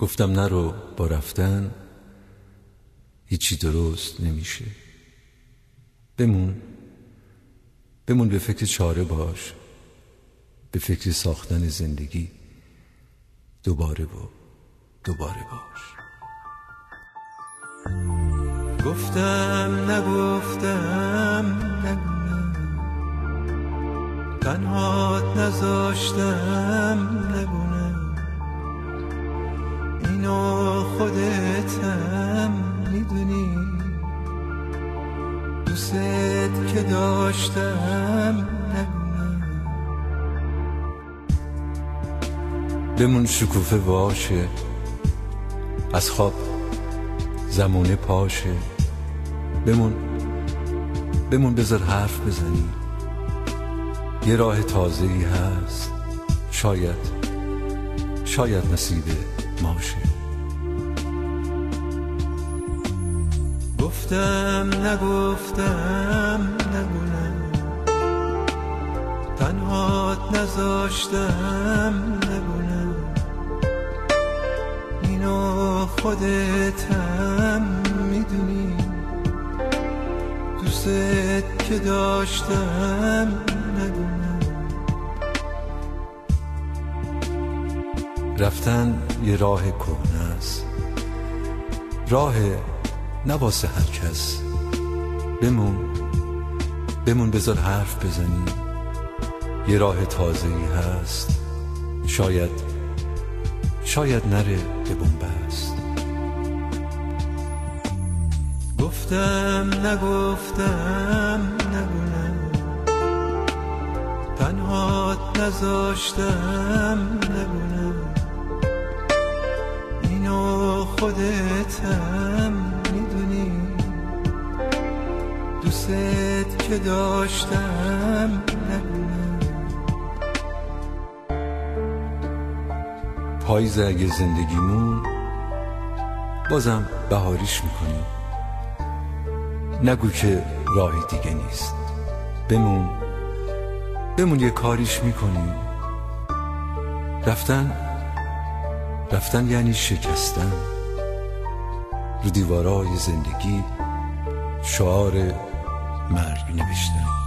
گفتم نرو، با رفتن هیچی درست نمیشه. بمون به فکر چاره باش، به فکر ساختن زندگی دوباره باش. گفتم نگفتم نگونم، تنهات نذاشتم نگونم، اینو خودتم میدونی، دوست که داشتم نگونم. بمون شکوفه واشه، از خواب زمونه پاشه. بمون بذار حرف بزنی، یه راه تازه‌ای هست، شاید نصیب ماشه. گفتم نگفتم نگونم، تنهات نذاشتم نگونم، اینو خودتم میدونی، دوست که داشتم نگونم. رفتن یه راه کهنه است، راه نواسه هر کس. بمون بذار حرف بزنی، یه راه تازه‌ای هست، شاید نره به بنبست. گفتم نگفتم نگونم، تنهات نذاشتم نگونم، اینو خودتم میدونی، دوست که داشتم نگونم. پاییز اگه زندگیمون بازم بهاریش میکنی، نگو که راهی دیگه نیست. بمون یه کاریش میکنی. رفتن یعنی شکستن، رو دیوارای زندگی شعار مرگ نوشتن.